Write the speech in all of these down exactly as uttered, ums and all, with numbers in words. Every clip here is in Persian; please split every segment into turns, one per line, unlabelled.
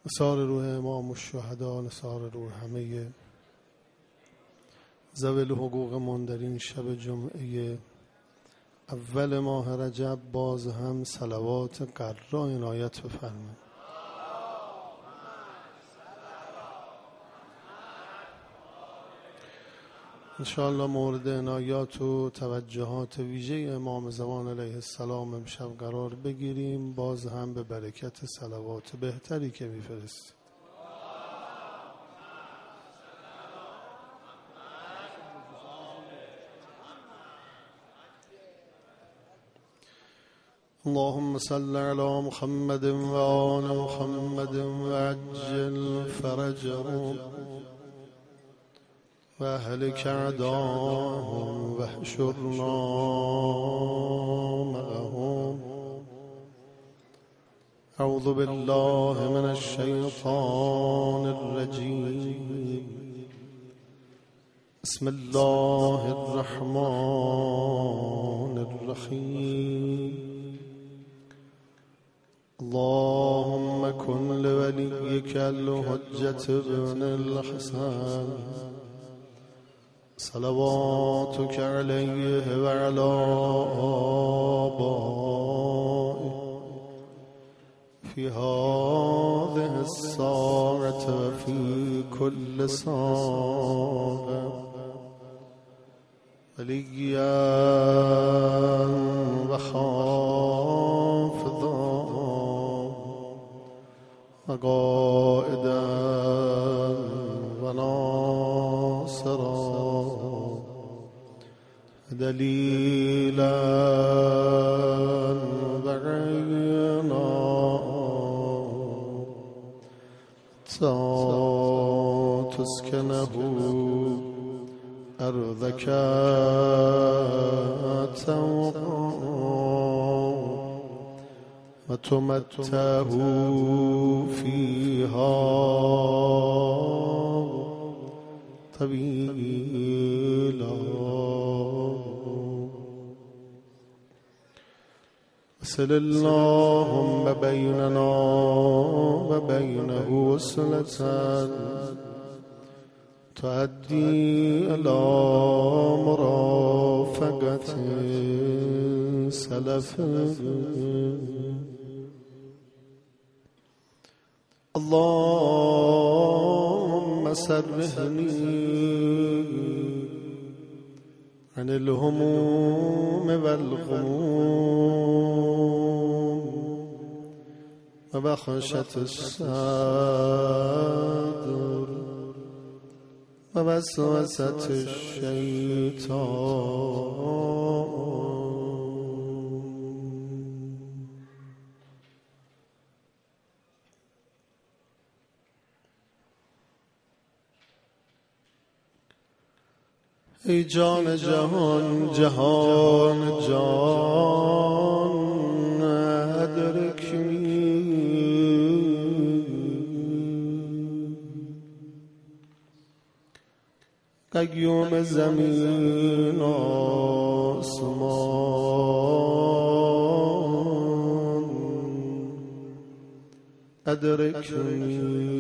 نثار روح امام الشهدا، نثار روح همه ذوی الحقوق من در این شب جمعه اول ماه رجب باز هم صلوات قرا عنایت بفرمایید. انشاءالله مورد عنایات و توجهات ویژه امام زمان علیه السلام امشب قرار بگیریم، باز هم به برکت صلوات بهتری که میفرستید. اللهم صل على محمد و آل محمد و عجل فرجهم و اهلک اعداهم و احشرنا معهم. اعوذ بالله من الشیطان الرجیم. بسم الله الرحمن الرحیم. اللهم كن لوليك الحجة بن الحسن صلواتك عليه وعلى آبائه في هذه الساعة وفي كل ساعة وليا وحافظا وقائدا وناصرا دليلا وعينا تسكنه أرضك وتمتعه فيها طويلا. وصل اللهم بيننا وبينه وصلة تؤدي إلى مرافقة سلف. اللهم سرحني عن الهموم والغموم وبخشة الصدر ووسوسة الشيطان. ای جان جهان جهان جان ادرکنی، قیوم زمین آسمان ادرکنی.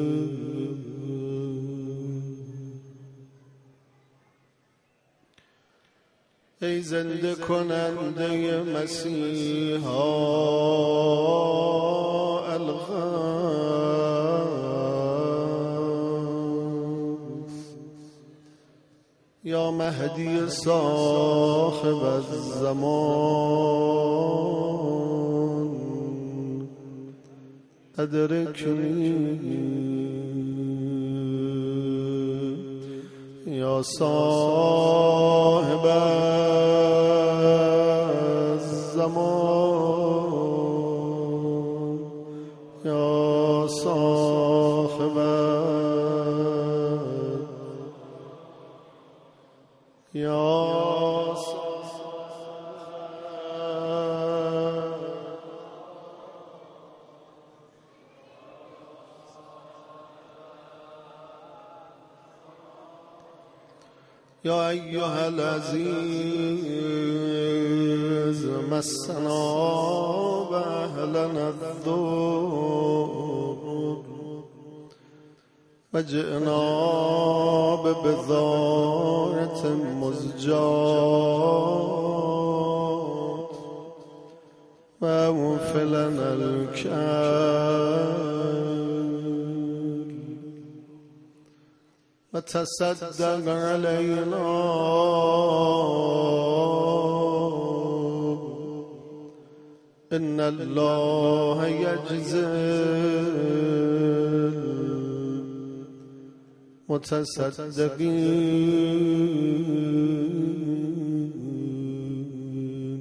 ای زنده کننده مسیحا الغوث، یا مهدی صاحب الزمان ادرکنی. یا صاحب الزمان یا صاحب یا یا ایها العزیز مسنا و اهلنا الضر و جئنا ببضاعة مزجاة و اوفلنا الكيل و تصدق علينا إن الله يجزي المتصدقين.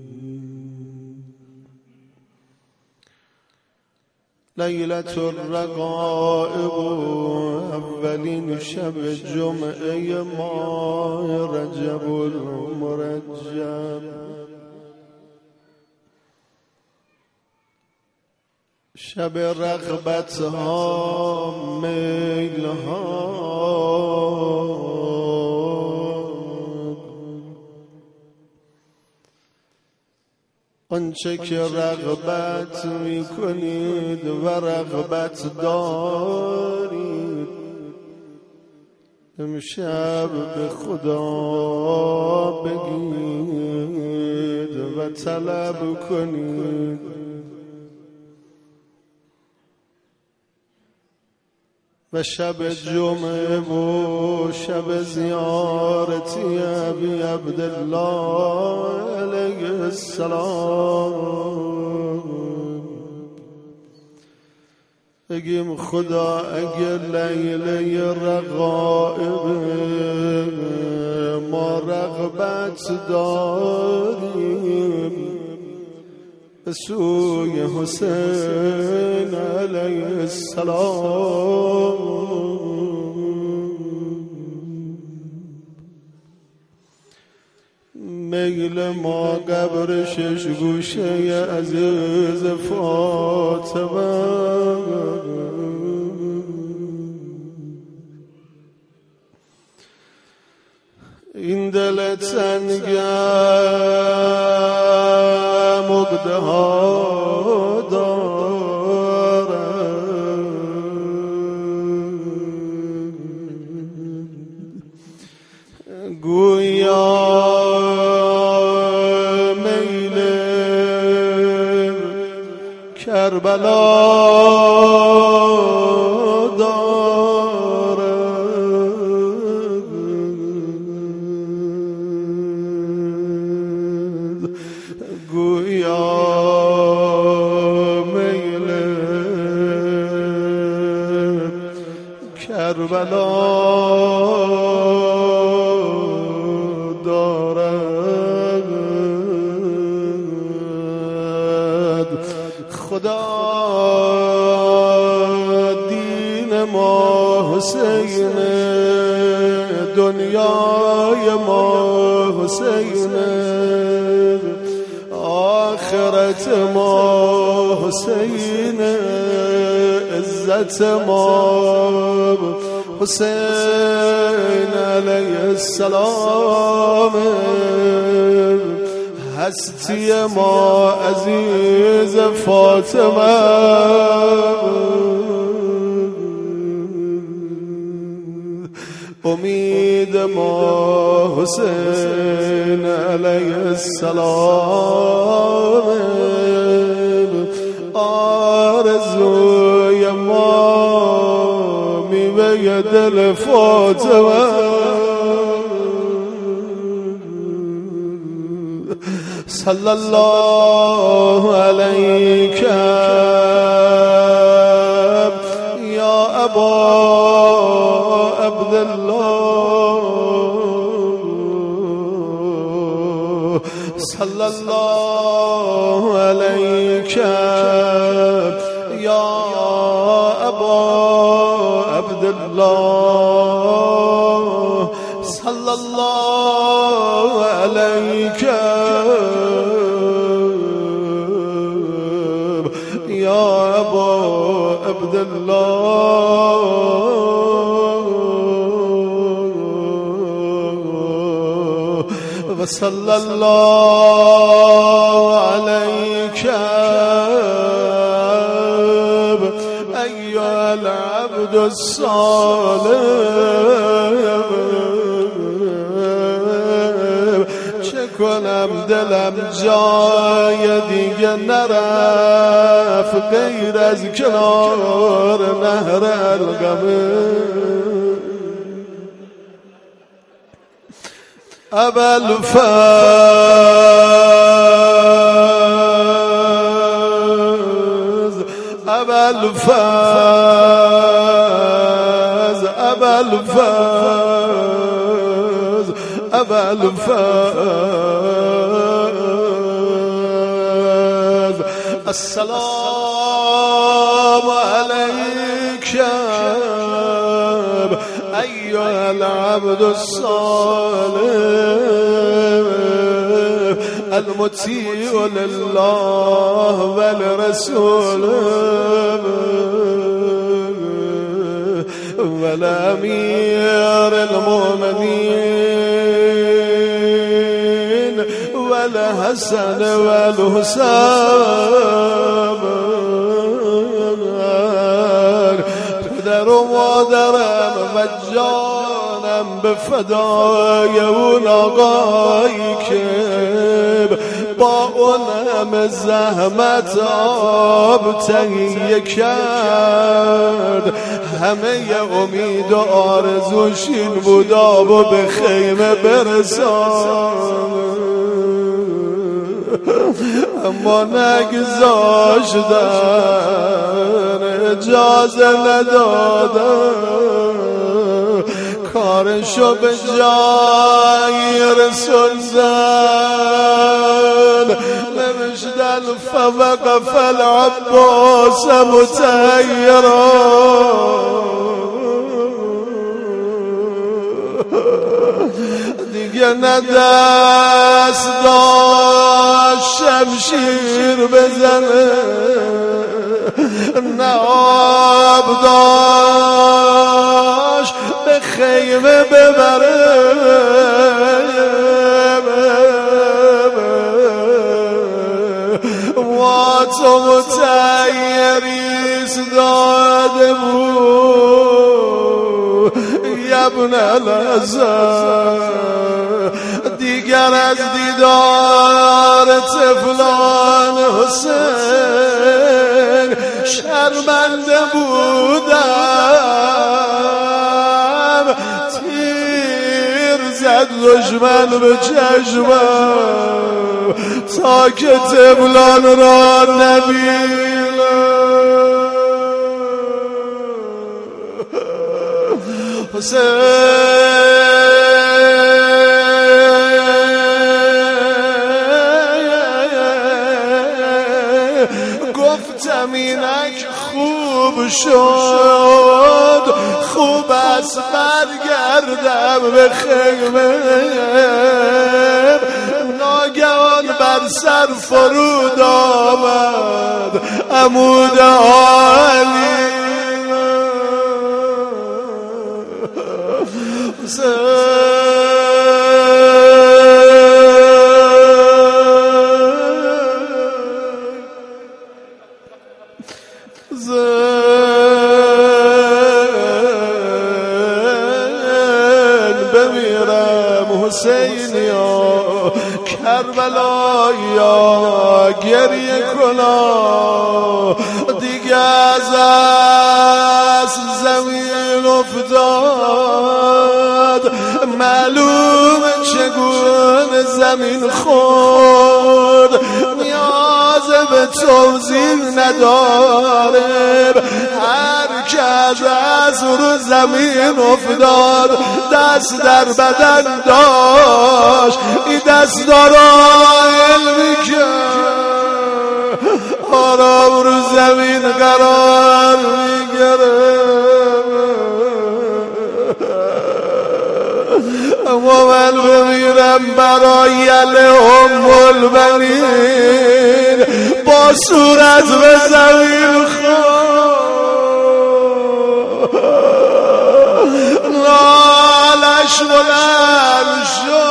ليلة الرقائب أولين شب جمعه ماه رجب المرجب، شب رغبت ها میل ها آنچه که رغبت می کنید و رغبت دارید امشب به خدا بگید و طلب کنید. و شب جمعه و شب زیارتی ابی عبدالله علیه السلام بگیم خدا اگه لیله رغائب ما رغبت داریم به سوی حسین علیه السلام میل ما قبر شش گوشه عزیز فاطمه این دل تنگم مقده ها دارم گویا میل کربلا کربلا دارد. خدا دین ما حسین دنیای ما حسین آخرت ما حسین عزت ما حسین علیه السلام هستی ما عزیز فاطمه امید ما حسین علیه السلام آرزوی ما میوه دل فاطمه صلی الله علیک یا ابا عبدالله صلی الله علیک یا ابا عبدالله صلی الله علیک یا ابا عبدالله و صلی الله علیک أيها العبد الصالح چه کنم دلم جای دیگه نرفت غیر از کنار نهر القمه ابا الفاز ابا الفاز ابا الفاز ابا الفاز السلام عليك أيها العبد الصالح المطيع لله والرسول والأمير المؤمنين والحسن والحسين پدر و مادرم و جانم به فدای اون آقایی که با اون همه زحمت آب تهیه کرد همه امید و آرزوش این بود آب و به خیمه برسان اما نگذاشتن اجازه ندادن کارشو به جایی رسوندن نوشتن فوقف العباس متحیرا دیگه نه دست داشت شمشیر بزنه نه آب داشت به خیمه ببره واتو متعیریز داده بود یبن الازر دیگر از دیدار طفلان حسین شرمنده بودم تیر زد دشمن به چشمم تا که طفلان را نبینم حسین گفتم اینک خوب شد خوب است برگردم به خیمه ناگهان بر سر فرود آمد عمود عالی حسینیا کربلایا گریه کنا دیگه از از زمین افتاد معلوم چگونه زمین خورد نیاز به توضیح نداره هر که از رو زمین افتاد دست در بدن داشت این دست دارا علمی که آرام رو زمین قرار میگره اما من بمیرم برای ام البنین با صورت به زمین خود لالش بلند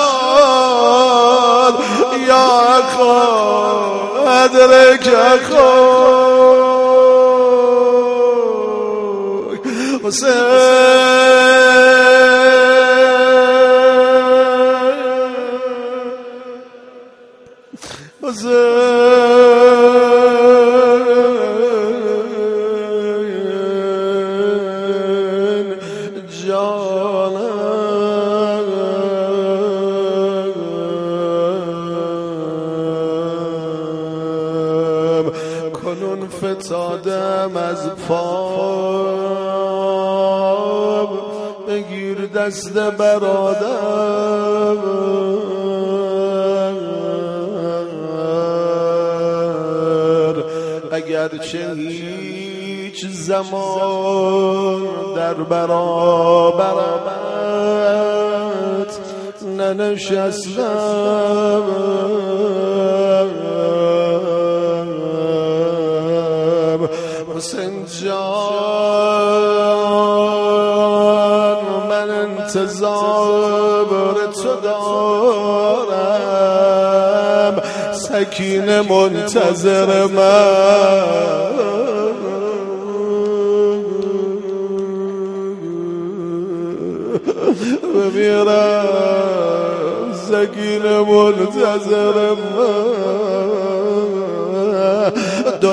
شد یا اخا ادرک اخا کنون فتادم از پام، بگیر دست برادر، اگرچه هیچ زمان در برابرت ننشستم، حسین جان من انتظار تو دارم، سکینه منتظر من، بمیرم سکینه منتظر من، دو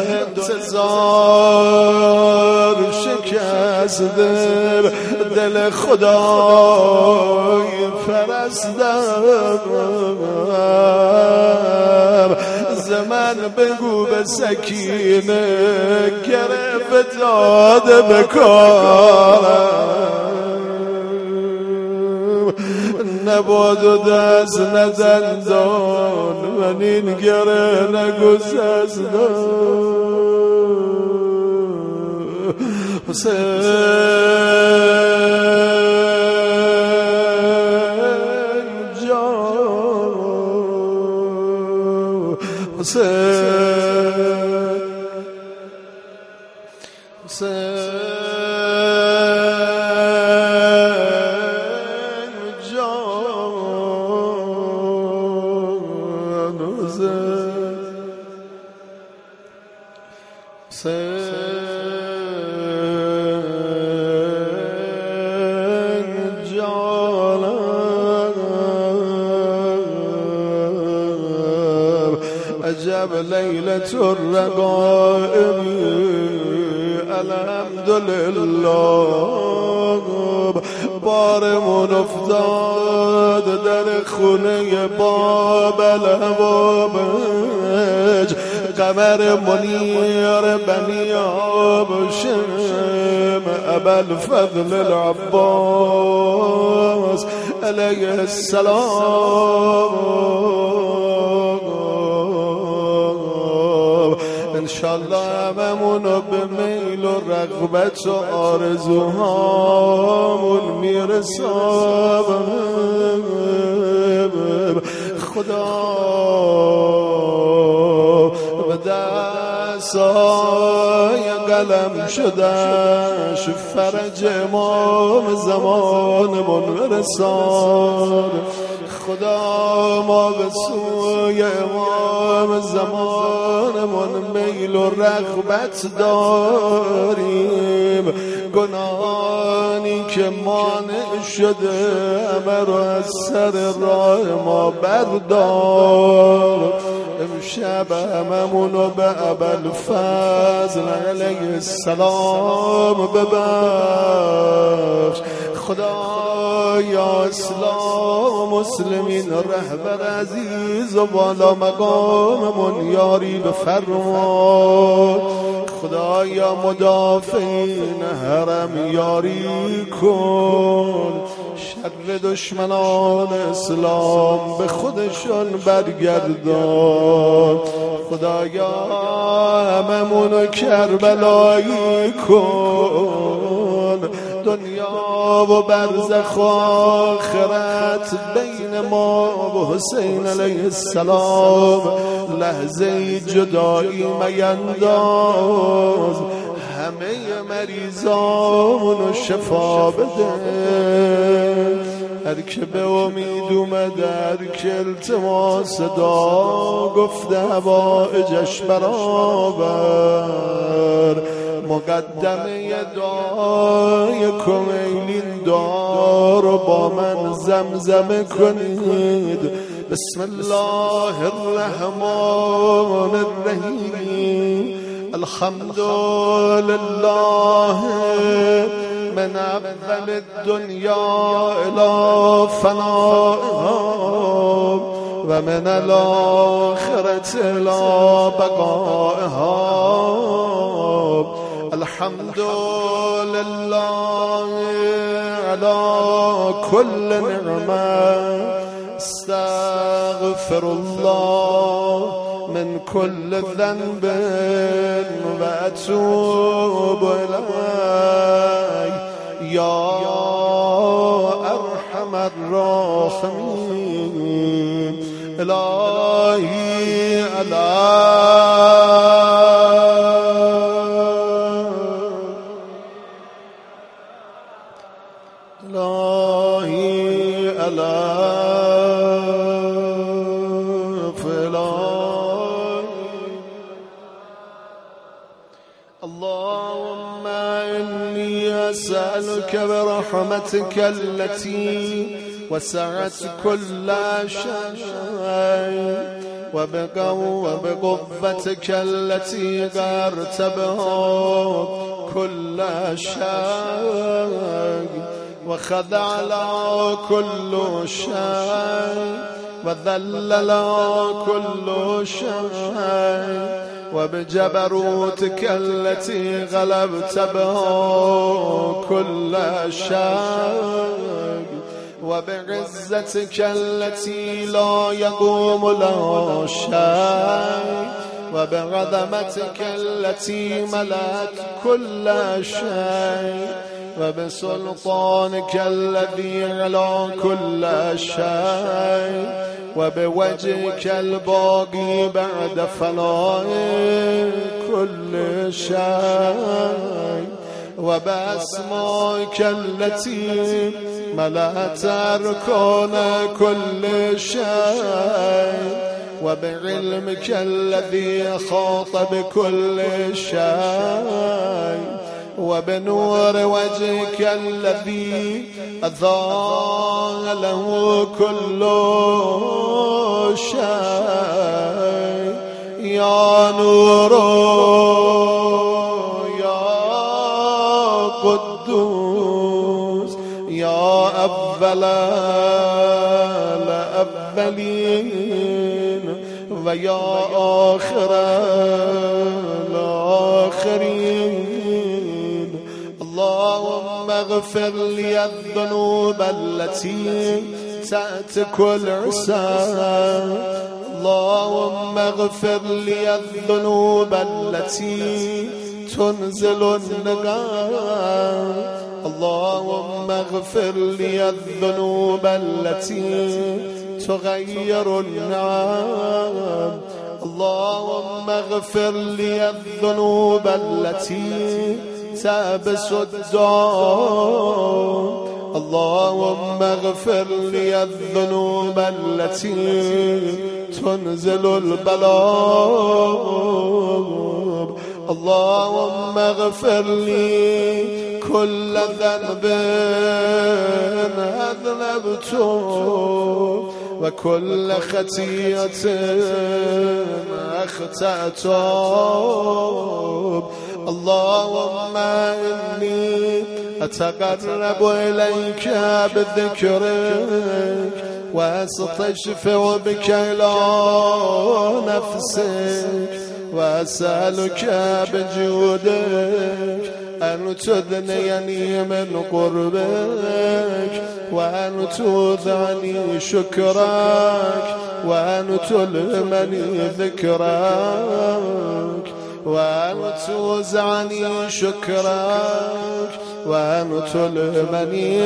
انتظار شکست دل خدای پرستم، ز من بگو به سکینه گرفت داده بکارم، نباد و دست ندندان من این گره نگسستم، حسین جان، حسین حسین جان، حسین جانم، عجب لیلة الرقائب الحمدلله، بارمون افتاد در خونه باب الهوابج، قمر منیر بنی هاشم ابوالفضل العباس علیه السلام، انشالله هممونو به میل و رغبت و آرزوهامون میرسم، خدا به دستای قلم شدش فرج امام زمانمون برسان، خدا ما به سوی امام زمانمون میل و رغبت داریم، گناهانی که مانع شده همه رو از سر راه ما بردار، امشب هممونو به ابوالفضل علیه السلام ببخش، خدا یا اسلام مسلمین رهبر عزیز و بالا مقاممون یاری بفرما، خدا یا مدافعین حرم یاری کن، شر دشمنان اسلام به خودشون برگردان، خدایا هممونو کربلایی کن، دنیا و برزخ و آخرت بین ما و حسین علیه السلام لحظه جدایی مینداز، همه مریضامونو شفا بده، هر که به امید اومده، هر که التماس دعا گفته حوائجش برآور، مقدمه دعای کمیلین دعا رو با من زمزمه کنید. بسم الله الرحمن الرحیم. الحمد لله من اول الدنیا الى فنائها و من الاخرة الى بقائها. الحمد لله على كل نعمة. استغفر الله من كل ذنب وأتوب إليه يا أرحم الراحمين. إلهي إلهي ألاف اللهم إني أسألك برحمتك التي وسعت كل شيء وبقوتك التي غيرت بها كل شيء وخضع له كل شيء وذل له كل شيء وبجبروتك التي غلبت بها كل شيء وبعزتك التي لا يقوم لها شيء وبعظمتك التي ملأت كل شيء وبسلطانك الذي على كل شيء وبوجهك الباقي بعد فناء كل شيء وبأسمائك التي ملأت أركان كل شيء وبعلمك الذي أحاط بكل شيء وبنور وجهك الذي أضاء له كل شيء. يا نور يا قدوس يا أول الأولين ويا آخر الآخرين. اللهم اغفر لي الذنوب التي تأتك العسى. اللهم اغفر لي الذنوب التي تنزل النقام. اللهم اغفر لي الذنوب التي تغير النعم. اللهم اغفر لي الذنوب التي تأبس الدار. اللهم اغفر لي الذنوب التي تنزل البلاء. اللهم اغفر لي كل ذنب أذنبته وكل خطيئة أخطأته. اللهم إني أتقرب إليك بذكرك وأستشفع بك إلى نفسك وأسألك بجودك أن تدنيني من قربك وأن توضعني شكرك وأن تلهمني ذكرك وأن توزعني شكرك وأن تلهمني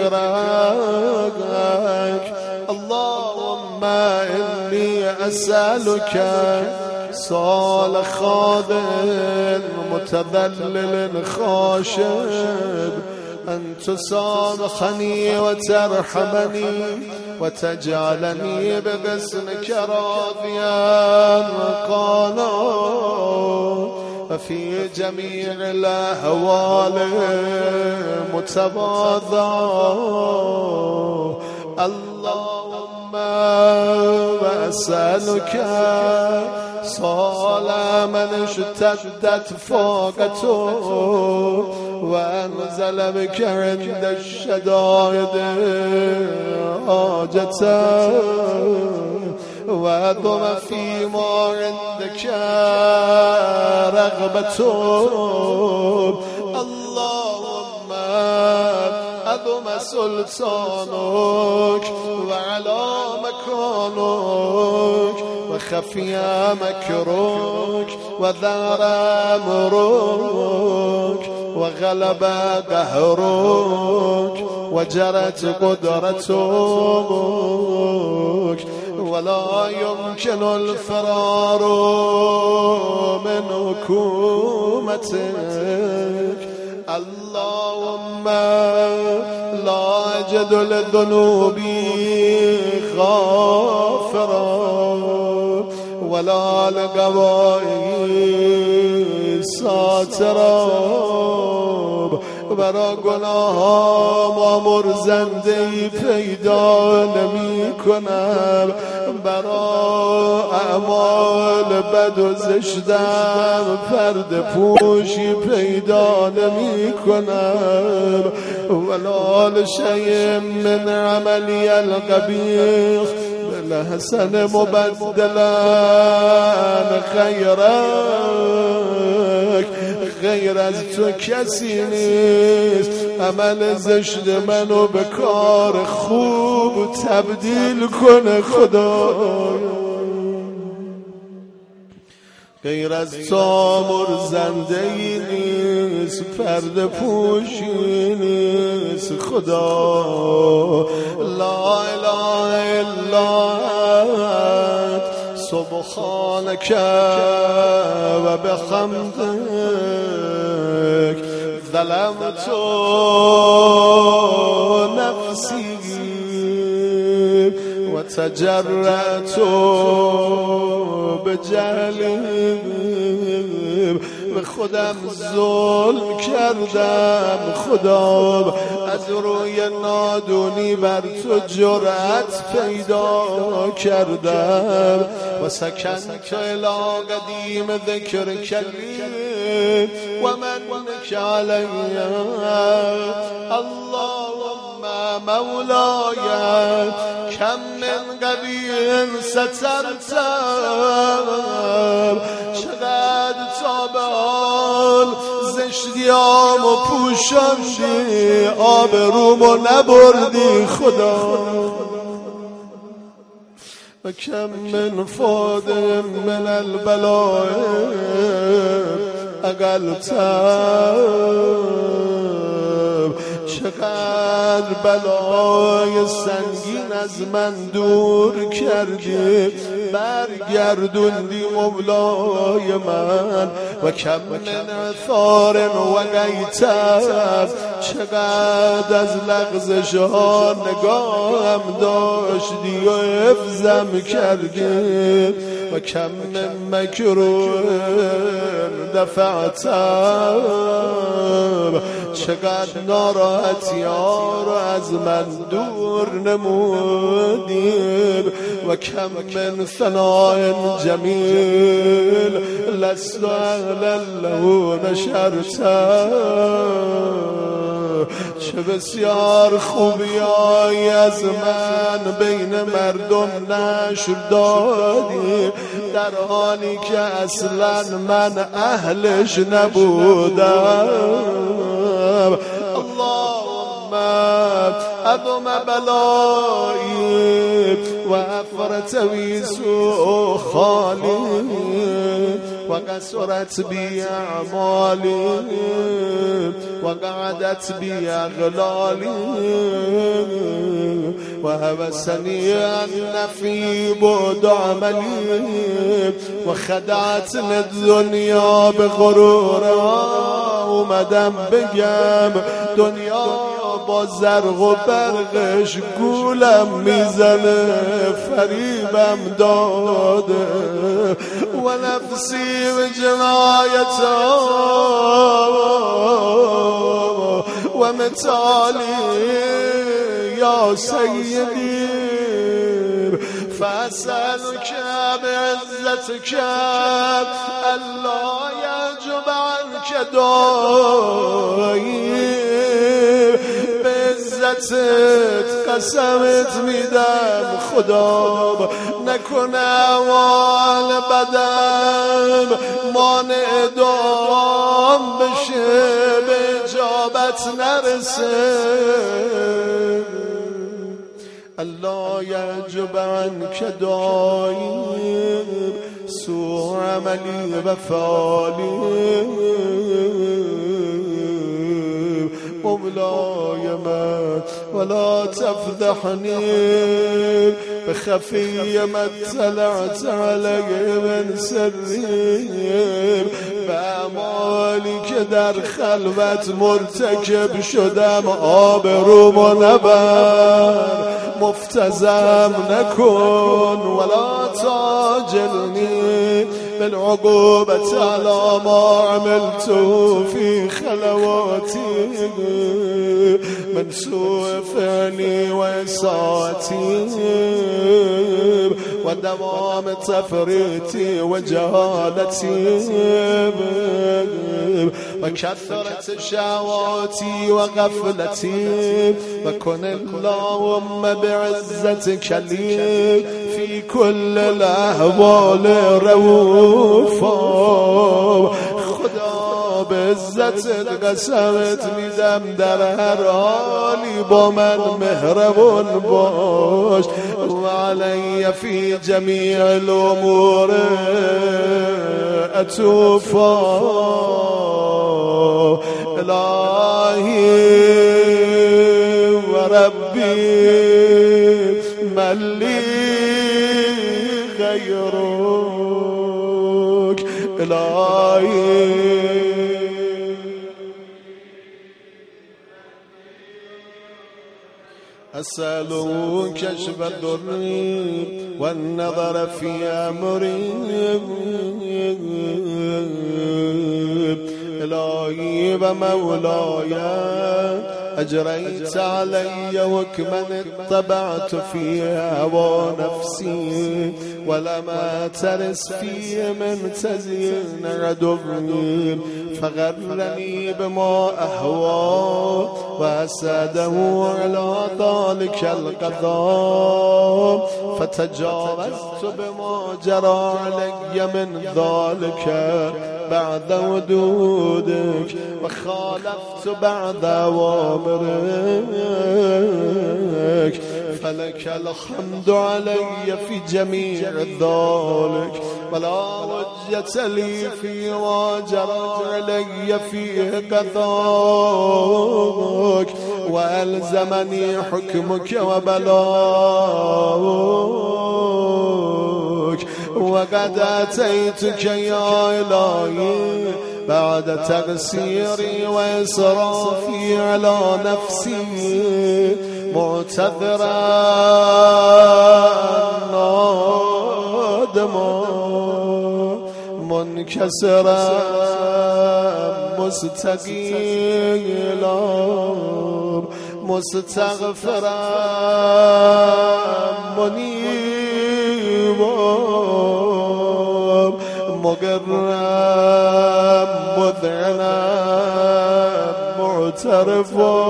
ذكرك. اللهم إني أسألك صال خاضع متذلل خاشب أن تسامحني وترحمني وتجعلني بقسمك راضيا قانا وفي جميع الأحوال متواضعا اللهم وأسألك صال من اشتدت فاقته وأنزل بك عند الشدائد حاجته وأدم فيما عندك رغبته اللهم أدم سلطانك وعلى مكانك وخفي مكرك وظهر أمرك وغلب قهرك وجرت قدرتك ولا يمكن الفرار من حكومتك اللهم لا أجد لذنوبي غافرا ولا لقبائي ساترا برا گناهام آمر زندهی پیدا نمی کنم برا اعمال بد و زشتم پرده پوشی پیدا نمی کنم ولا لشیء من عملی القبیح بالحسن مبدلا خیرک غیر از تو کسی نیست عمل زشت منو به کار خوب تبدیل کنه خدا غیر از تو مرزندهی نیست پرده پوشی نیست خدا لا اله الا انت سبحانك وبحمدك ظلمت نفسي وتجرأت بجهلي به خودم ظلم کردم خدا از روی نادونی بر تو جرأت پیدا کردم و سکنت الی قدیم ذکر کلی و منک علی اللهم مولاي كم من قوی سترتم چقدر تا به حال زشتیام و پوشاندی آبرومو نبردی خدا و کم من فاد من البلاء اقلتم چقدر بلای سنگین از من دور کردی برگردوندی مولای من و کم من ثار و غیتم چقدر از لغزش ها نگاهم داشتی و حفظم کردی و کم من مکروه دفعتم چقدر ناراحتی ها رو از من دور نمودیم و کم من ثناء جمیل لست اهلا له نشرتم چه بسیار خوبیایی از من بین مردم نشر دادی در حالی که اصلا من اهلش نبودم اللهم عظم بلایی و افرت بی سوء خالی و قصرت بی اعمالی و قعدت بی اغلالی و هوسنی النفی بعد عملی و خدعت الدنیا به غرورها اومدم بگم دنیا با زرق و برقش گولم میزنه فریبم داده و نفسی به جنایتا و متالی یا سیدی فاسألك بعزتك ألا يعجب عنك داعي بعزتت قسمت میدم خدا نکنه احوال بدم مانع دام بشه به اجابت نرسه الله يعجب عنك دائم سوء عملي وفعلي مولاي ما ولا تفضحني بخفي ما اطلعت عليه من سري بأعمالی که در خلوت مرتکب شدم آبروم نبر مفتزم نکن ولا تاجلني بالعقوبة على ما عملت في خلواتي من سوء فعلي وإساءتي ودوام تفريطي وجهالتي وكثرة شهواتي وغفلتي وكن اللهم بعزتك لي في كل الأحوال رؤوفا خدا به عزتت قسمت میدم در هر حالی با من مهربان باش و علی فی جمیع الامور اتوفا الهی و ربی ملی غیرک الهی أسألك كشف الضر والنظر في أمري إلهي ومولاي أجريت علي وكمن اتبعت في هوى نفسي ولما ترس في من تزين عدوي فغرني بما أهوى وأساده على ذلك القضاء فتجاوزت بما جرى علي من ذلك بعد ودودك وخالفت بعد أوامرك فلك الحمد علي في جميع ذلك ولا وجة لي في وجرى علي فيه قضاءك وألزمني حكمك وبلاغك وقد أتيتك يا إلهي بعد تقصيري وإسرافي على نفسي معتذرا نادما منكسرا مستقيلا مستغفرا منيبا مقرا مذعنا معترفا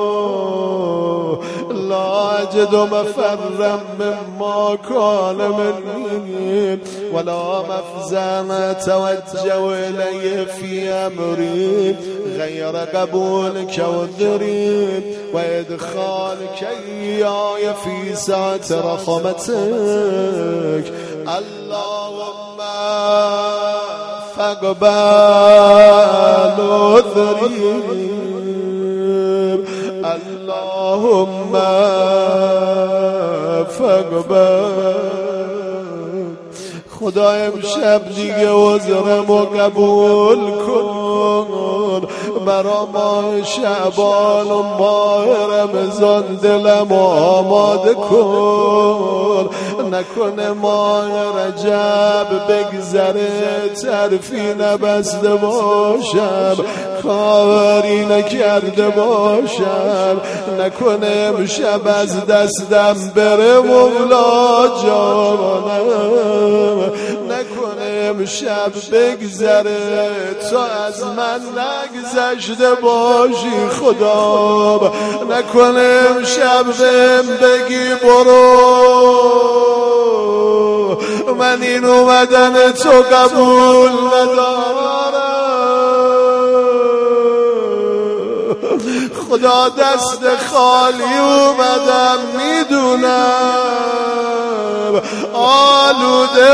لا أجد مفرا مما كان مني ولا مفزا توجه إليه في أمري غير قبولك وذري وإدخالك إياي في سعة رحمتك اللهم فاقبل عذري اللهم فاقبل خدا امشب دیگه عذرمو قبول کن برا ماه شعبان و ماه رمضان دلم آماده کن، نکنه ماه رجب بگذره طرفی نبسته باشم، کاری نکرده باشم، نکنه امشب از دستم بره مولا جانم، نکنه امشب بگذره تا از من نگذشته باشی خدا، نکنه امشب بهم بگی برو من این اومدن تو قبول ندارم. خدا دست خالی اومدم میدونم، آلوده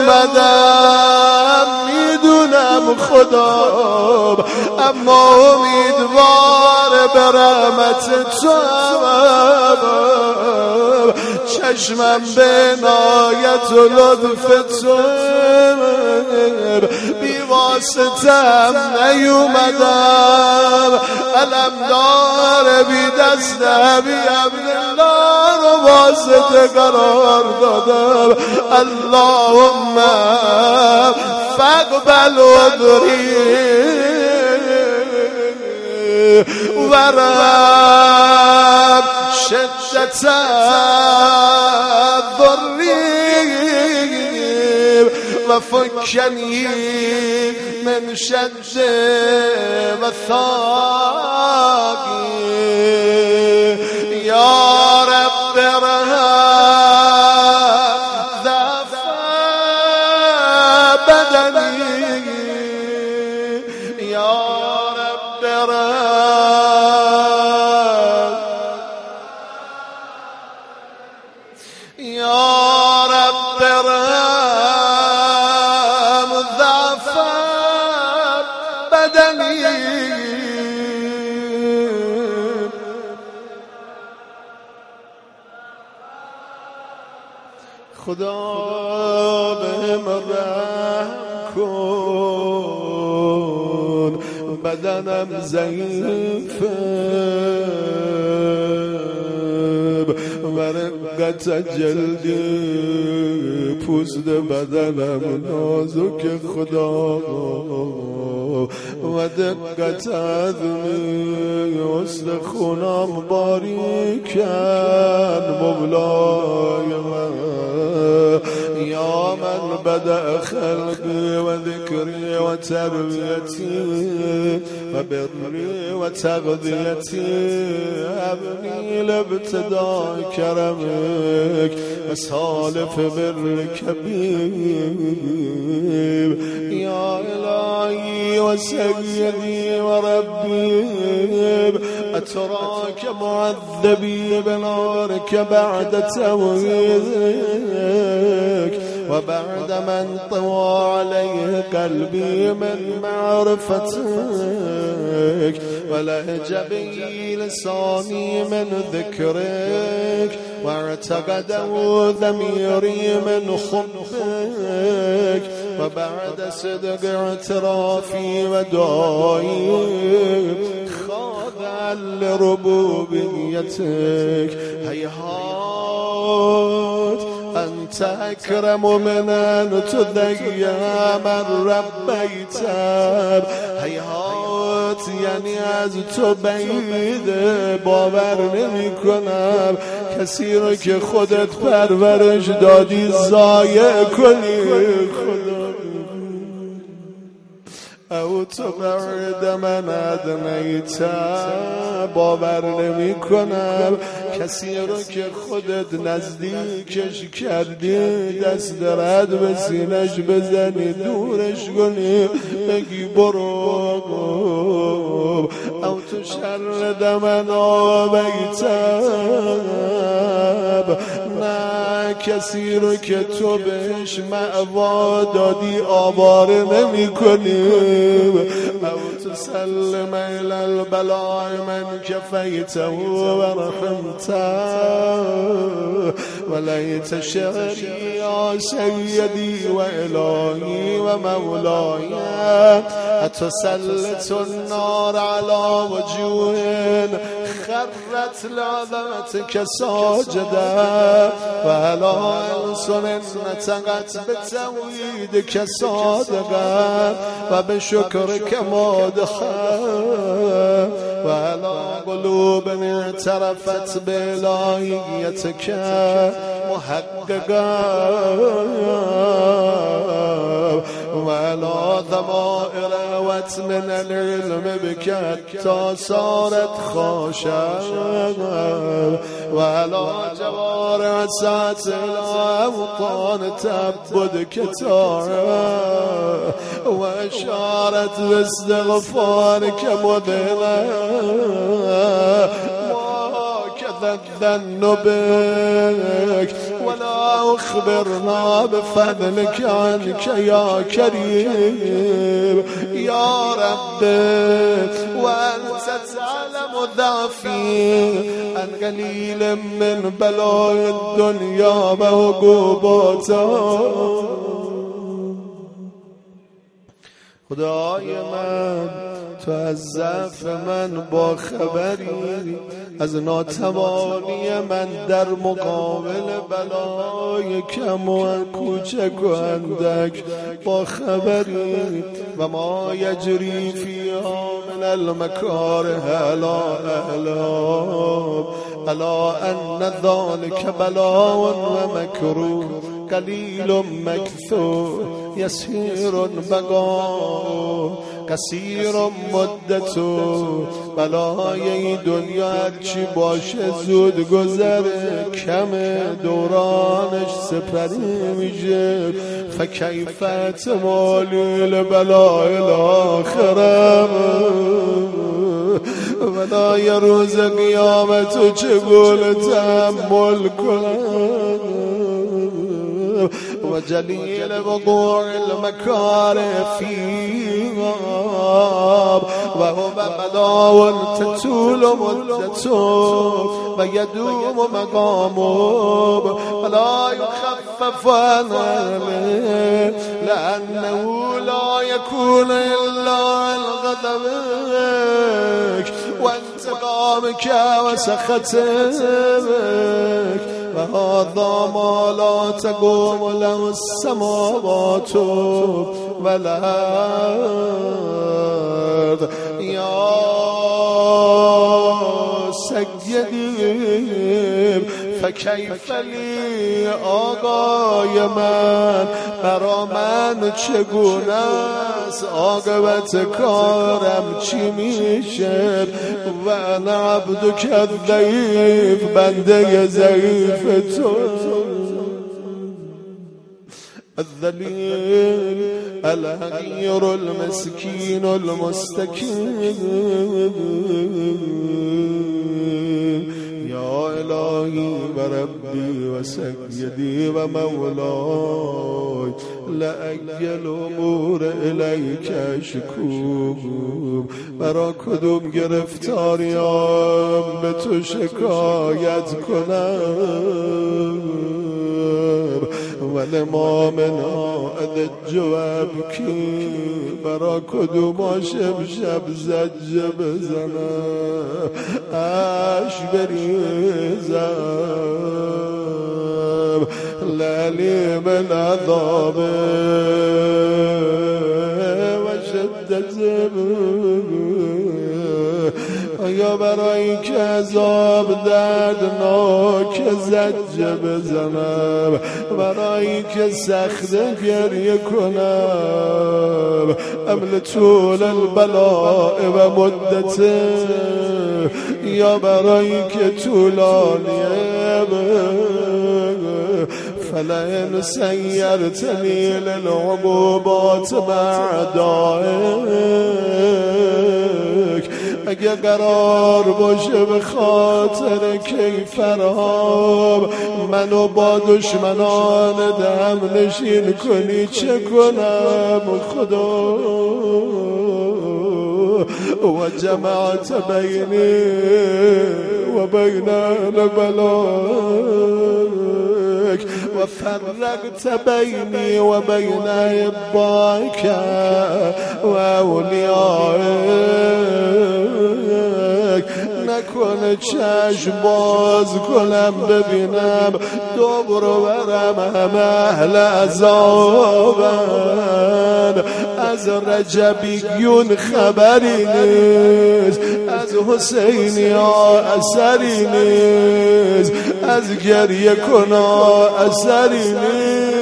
اومدم میدونم خدا، اما امیدوار به رحمت تو هم، چشمم به عنایت و لطف تو بی واسطم نیومدم، علم دار بی دستم بی عبدالله رو واسطه قرار دادم. اللهم فاقبل عذری ورب شدت ضری و فکنی من شد و ثاقی یا رب رحم ضعف بدنی یا رب رحم یا رب رحم ضعف بدنی. خدا بهم رحم کن، بدنم ضعیفه ورقت جلدی پوست بدنم نازک خدا و دقت عظمی استخونم باریکن مولای من، یا من بدأ خلقی و ذکری و تربیتی و بری و تغذیتی ابنی لابتداء کرمک و سالف برک بیم یا الهی و سیدی و ربی اتراک معذبی بنارک بعد توحیدک و بعد من طوى عليه قلبي من معرفتك ولهج بي لساني من ذكرك واعتقده ضميري من حبك وبعد صدق اعترافي ودعائي خاضعا لربوبيتك هيهات أنت أكرم من أن تدعي من ربيتم هیهات یعنی از تو بعیده باور نمی کنم کسی رو که خودت پرورش دادی ضایع کنی خدا او تو بعد من ادنیتم باور نمی کنم کسی رو که خودت نزدیکش کردی دست رد به سینش بزنی دورش کنی بگی برو او تو شر من آبیتم نه کسی رو که تو بهش معوا دادی آواره نمی کنی او تسلم الى البلاء من كفيته ورحمته وليت شعري یا سیدی و الهی و مولای اتسلط النار على وجوه خرت لعظمتك ساجدا و علی انسن نطقت بتوحیدك صادقا و بشکرك مادحا و علی قلوب اعترفت بالهیتك محققا و علی ضمائر وت من العلم بك حتى صارت خاشعا و علی جوارح سات الأوطان تعبدك طاعا و اشارت باستغفارك مذلا الظن بك ولا أخبرنا بفضلك عنك يا كريم يا رب وأنت تعلم ضعفي عن قليل من بلاء الدنيا وعقوباتها. خدای من تو از ضعف من با خبری، از ناتوانی من در مقابل بلای کم و کوچک و اندک با خبری و ما یجری فیها من المکاره علی اهلها الا ان ذلك بلاء و مکروه قلیل مکثور یسیر بقا کثیر مدت. بلای دنیا هرچی باشه زود گذره، کم دورانش سپری میشه. فکیف احتمالی لبلای الاخره، بلای روز قیامت چگونه تحمل کنم. و جلیل وقوع المکاره فیها و هو بلاء تطول مدته و یدوم مقامه ولا یخفف عنه لأنه لا يكون إلا عن غضبك وانتقامك وسخطك. وهذا ما لا تقوم له السماوات والأرض يا سيدي. فکیف لی آقای من، برا من چگونه است عاقبت کارم چی میشه؟ و انا عبدک الضعیف، بنده ضعیف تو، الذلیل الحقیر المسکین المستکین. یا الهی و ربی و سیدی و مولای لأی الامور الیک اشکو. برا کدوم گرفتاریام به تو شکایت کنم؟ ولما منا ادج و ابکی، برا کدوم آشم شب زجه بزنم اش بریزم لعلی من عذاب و شدت. آیا برای که عذاب دردناک زجه بزنم، برای که سخت گریه کنم؟ ام لطول البلاء و مدته، یا برای که طولانیه؟ فلئن سیرتنی للعقوبات مع اعدائک، اگه قرار باشه به خاطر کیفرام منو با دشمنان دم نشین کنی چه کنم خدا؟ وجمعت بيني وبين البلاك وفرقت بيني وبين إباك وأوليائك نکن چشم باز کنم ببینم دور برم همه اهل عذابن از رجبیون خبری نیست از حسینی ها اثری نیست از گریه کنا اثری نیست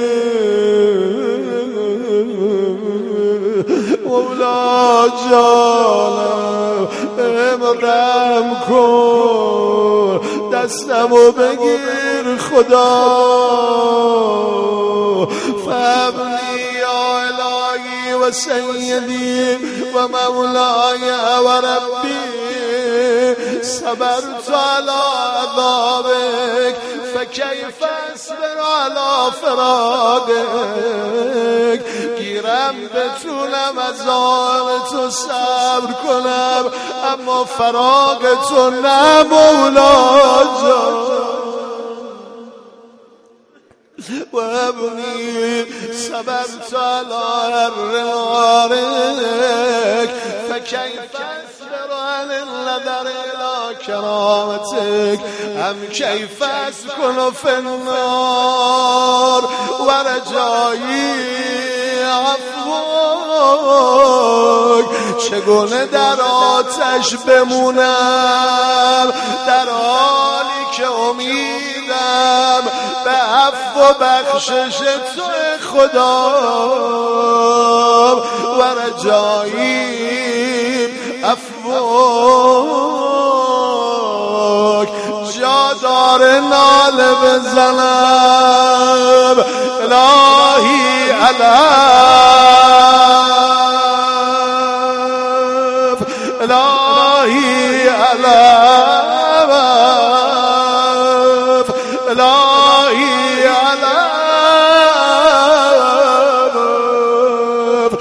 مولا جانم امرم کن دستمو بگیر خدا فابنی یا الهی و سیدی و مولای و ربی صبرت على عذابك فكيف اصبر على فراقك گیرم بتونم عذاب تو صبر کنم اما فراق تو نه مولا جان وابني صبرت على الرمارك فكيف اصبر على النذر الى كرامتك ام كيف اسكن في النار ورجائي عفوك چگونه در آتش بمونم در حالی که امیدم به عفو و بخشش تو خدا و رجایی عفوک جا داره ناله بزنم الهی علف الهی علف الهی علف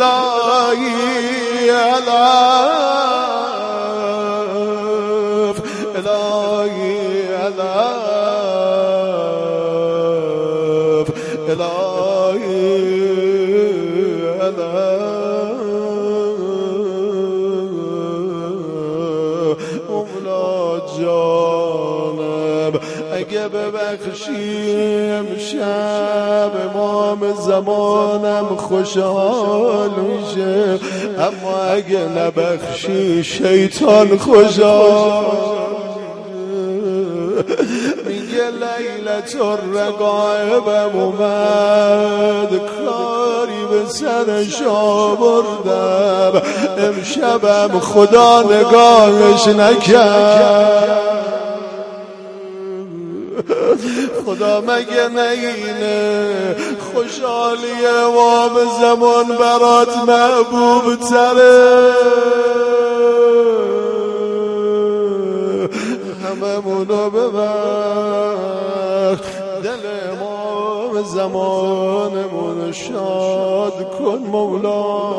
الهی علف الهی علف الهی مولا جانم اگه ببخشیم شب امام زمانم خوشحال میشه اما اگه نبخشی شیطان خوشحال میگه لیلت الرقایبم اومد کاری به سرش آوردم امشبم خدا نگاهش نکرد خدا مگه نینه خوشحالی امام زمان برات محبوب تره هممونو ببخش دل امام زمانمون شاد کن مولا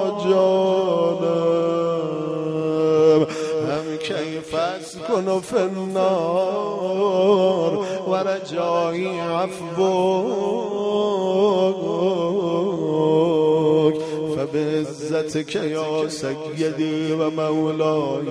جانم هم کیف اسکن فی النار و رجایی عفوک فبعزتک یا سیدی و مولای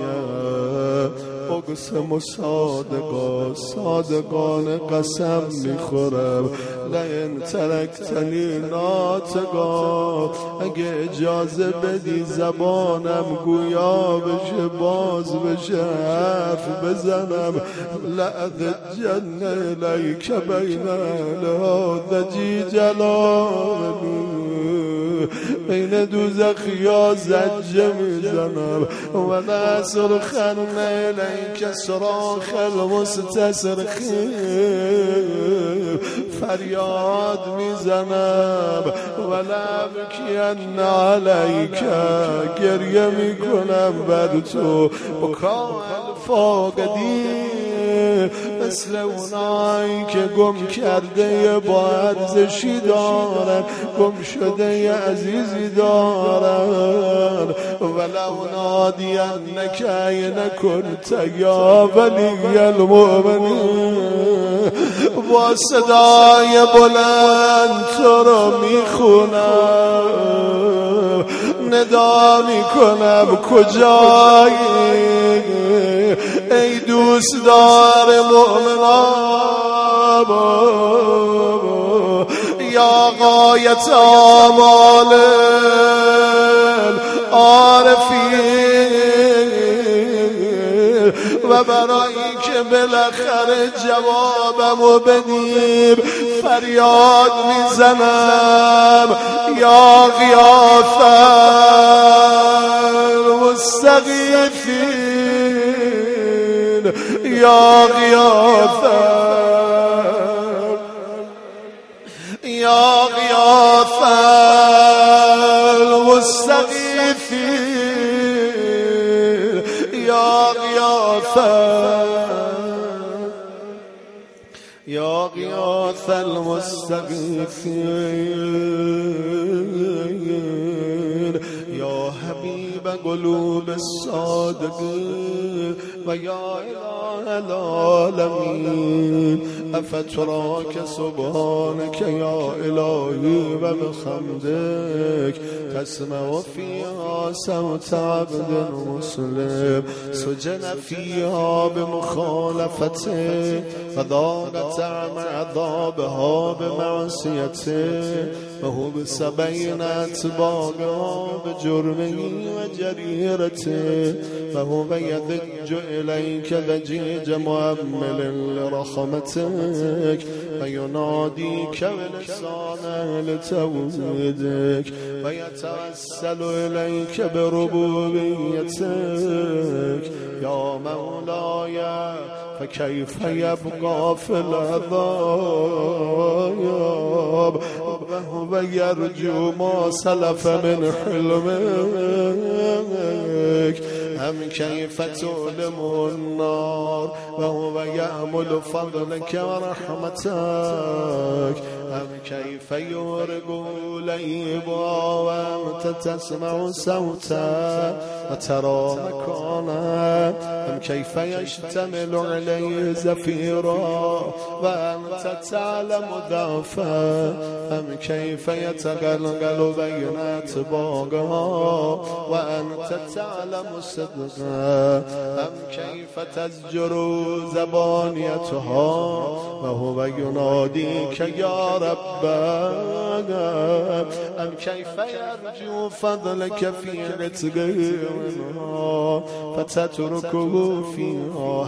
اقسم صادقا صادقان قسم میخورم لئن ترکتنی ناطقا اگه اجازه بدی زبانم گویا بشه باز بشه حرف بزنم لأضجن الیک بین الهادجی جلالی بین دوزخیا زجه میزنم و نصرخن الیک صراخ المستصرخین فریاد میزنم و لبکین علیک گریه میکنم بر تو بکا الفاقدین مثل اونایی که گم کرده با ارزشی دارن گم شده عزیزی دارن ولو نادینک این کنت یا ولی المؤمنین. با صدای بلند تو رو میخونم، ندا میکنم کجایی ای دوست دار مؤمنان، یا غایت آمال عارفین، و برای که بالاخره جوابمو بدیم فریاد میزنم یا غیاث المستغیثین، یا غیاث یا غیاث المستغیثین، یا غیاث یا غیاث المستغیثین، یا حبیب قلوب الصادقین و یا اله العالمین. افتراک سبحانک یا الهی و بحمدک تسمع فیها صوت عبد مسلم سجن فیها بمخالفته و ضاقت عذابها بمعصیته و حبس بین اتباعها بجرمه و جریرته و هو یضج الیک ضجیج مؤمل لرحمتک و ینادیک بلسان لتوحیدک و یتوسل الیک بربوبیتک یا مولای فکیف یبقى فی العذاب و هو یرجو ما سلف من حلمک هم کیف تؤلم النار و هو یأمل فضلک و رحمتک هم کیف یورق لیبا و انت تسمع صوتا و ترى مکانا هم کیف یشتمل علیه زفیرا و انت تعلم ضعفا هم کیف یتقلقل بین اتباعها و انت تعلم صدقا هم کیف تزجر زبانیتها و هو ینادیک یا ربنا هم کیف یرجو فضلک فی عتقها فتترکه فیها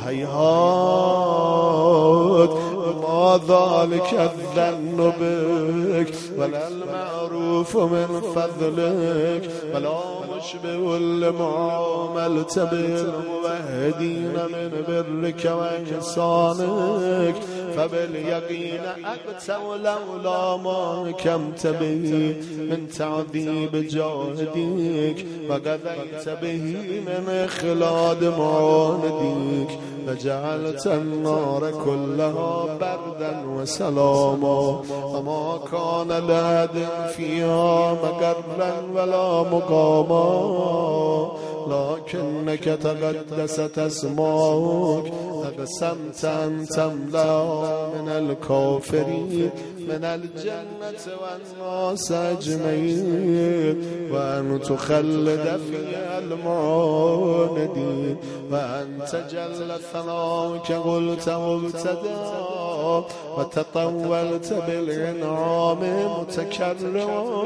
هیهات ما ذلك الظن بك ولا المعروف من فضلك ولا مشبه لمعاملت بالموحدين من برك وإحسانك فباليقين أقتل لولا ما كمت به من تعذيب جاهديك وقضيت به من إخلاد معانديك وجعلت النار كلها بردا وسلاما وما كان لأحد فيها مقرا ولا مقاما لكنك تقدست اسماك أقسمت أن تملأ من الكافرين من الجنة والناس أجمعين وأن تخلد فيها المعاندين وأن تجل ثناؤك قلت مبتدأ وتطولت بالإنعام متكرما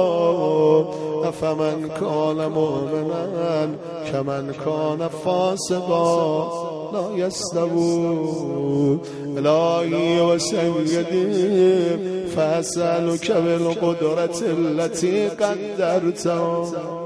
أفمن كان مؤمنا كمن كان فاسقا لا يستوون إلهي وسيدي فأسألك بالقدرة التي قدرتها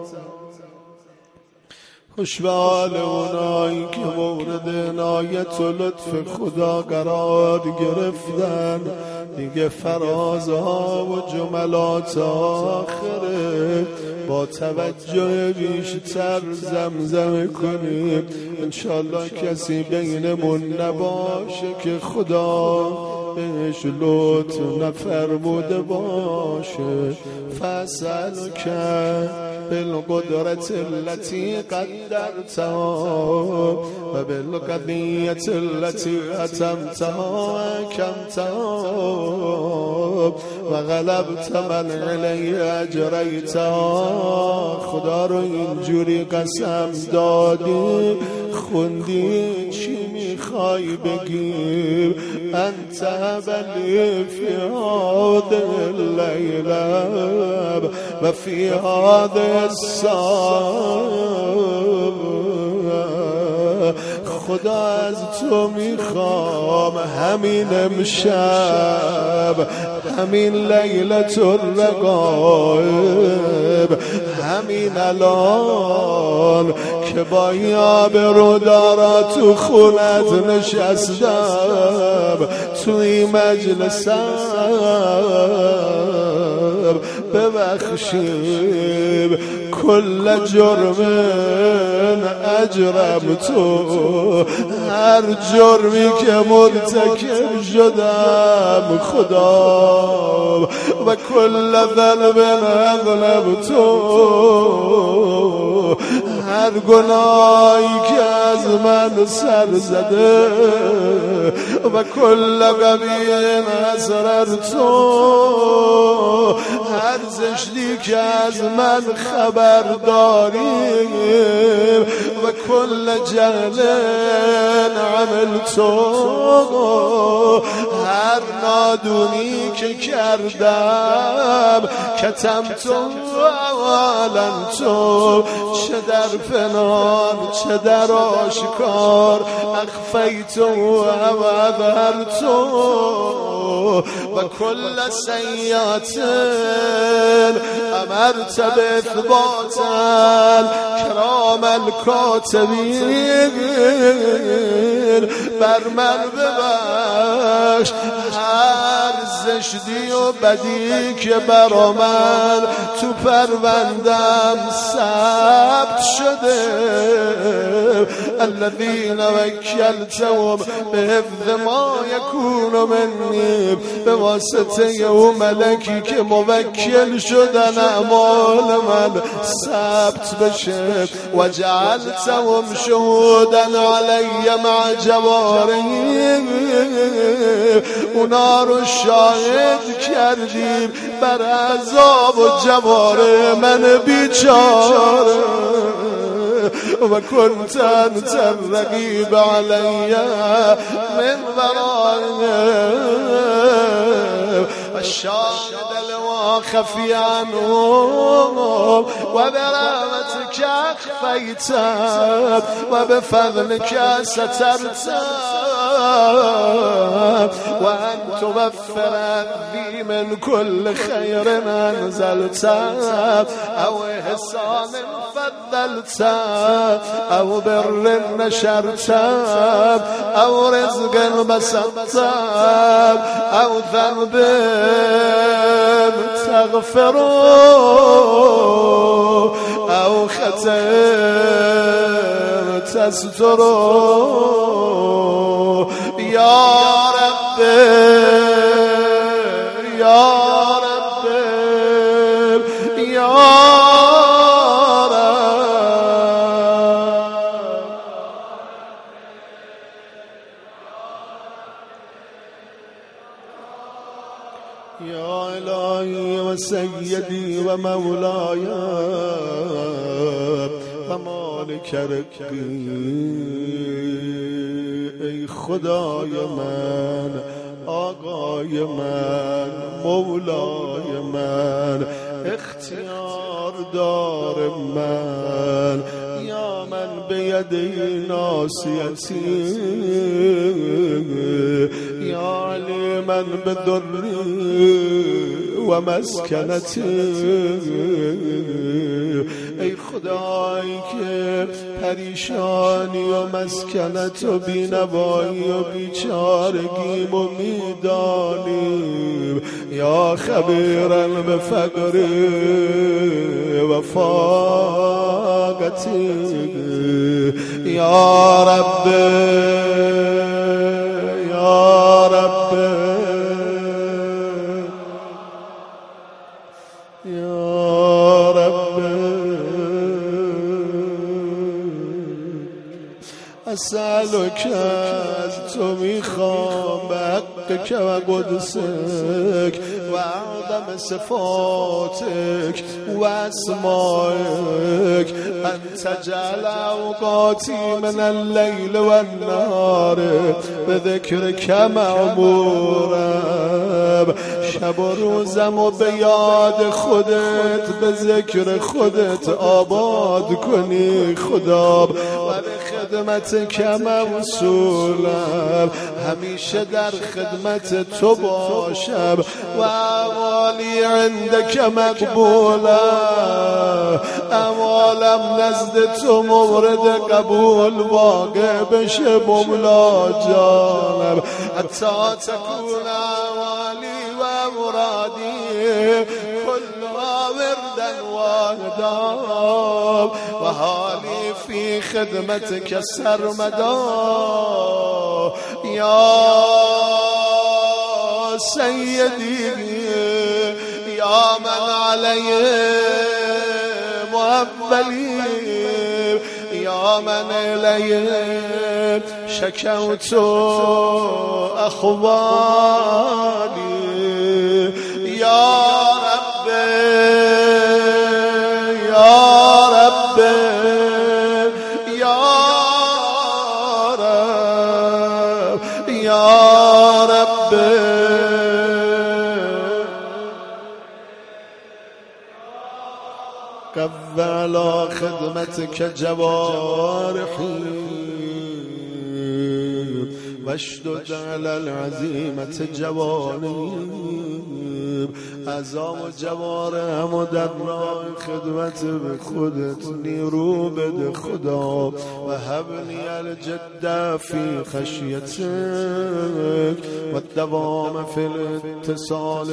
خوشبال اونایی که مورد عنایت و لطف خدا قرار گرفتن دیگه فرازها و جملات آخره با توجه بیشتر زمزمه کنیم انشالله کسی بینمون نباشه که خدا بهش لطف نفرموده باشه. فاسأل که بالقدرت التي قدرتها و بالقضیت التي اتمتها و کمتها و غلبت من علی اجریتها. خدا رو اینجوری قسم دادی خوندی چی میخوای بگیر؟ انت ولی فی هذه اللیله و فی هذه الساعه. خدا از تو میخوام همین امشب، همین لیلة الرغائب، همین الان که با این آبرودارا تو خونت نشستم، تو این مجلسم، ببخشیم کل جرم اجرم تو، هر جرمی که مرتکب شدم خدا، و کل ذنب اذنب تو، هر گناهی که از من سر زده، و کل قبیح اسرر تو، هر زشتی که از من خبر داری، و کل جهل عمل تو، هر نادونی که کردم کتم تو اولا تو، چه در فنان چه در آشکار، اخفیت و اظهرت و کل سیئات امرت باثبات کرام الکاتبین. بر من ببخش هر زشتی و بدی که برا من تو پروندم ثبت شده. الذین وکلتهم بحفظ ما یکون منی، به واسطه او ملکی که موکل شدن اعمال من ثبت بشه. و جعلتهم شهودا علی مع جوارهم، اونا رو شاهد کردیم بر عذاب و جواره من بیچاره. و کنت انت الرقیب علی من ورائهم و شاهد الواخفی عنهم و برحمتک اخفیت و بفضلک سترت و ان توفر بی من کل خیر انزلت او احسان فضلت او بر نشرت او رزق بسطت او ذنب تغفر او خطأ تستر. یا رب یا رب یا یا الهی و سیدی و مولاي و مالک ربی. ای خدای من، آقای من، مولای من، اختیار دار من، یا من بیدی ناصیتی، یا علیما بدری و مسکنتی. ای خدایی که پریشانی و مسکنت و بینوایی و بیچارگیم و میدانیم، یا خبیرا به فقری و فاقتی، یا رب یا رب و که از تو میخوام به حق که و قدسک و اعظم صفاتک و اسمائک انت جعل اوقاتی من اللیل و النهار به ذکرک معمورم. شب و روزم و به یاد خودت به ذکر خودت آباد کنی خدا و به خدمت که موصولم، همیشه در خدمت تو باشم و اعمالی عندک مقبوله، اعمالم نزد تو مورد قبول واقع بشه مولا جانم. حتی تکون اعمالی و مرادی كلها وردا واهدا و حالی فی خدمتك سرمدا یا سیدی یا من علیه مولی یا من الیه شکوت اخوالی یا رب یا رب یا رب یا رب قو على خدمتك جوارحي واشدد على العزيمة جواني. عزام و جوارم و در راه خدمت به خودت نیرو بده خدا و هبنی الجد فی خشیتک و الدوام فی الاتصال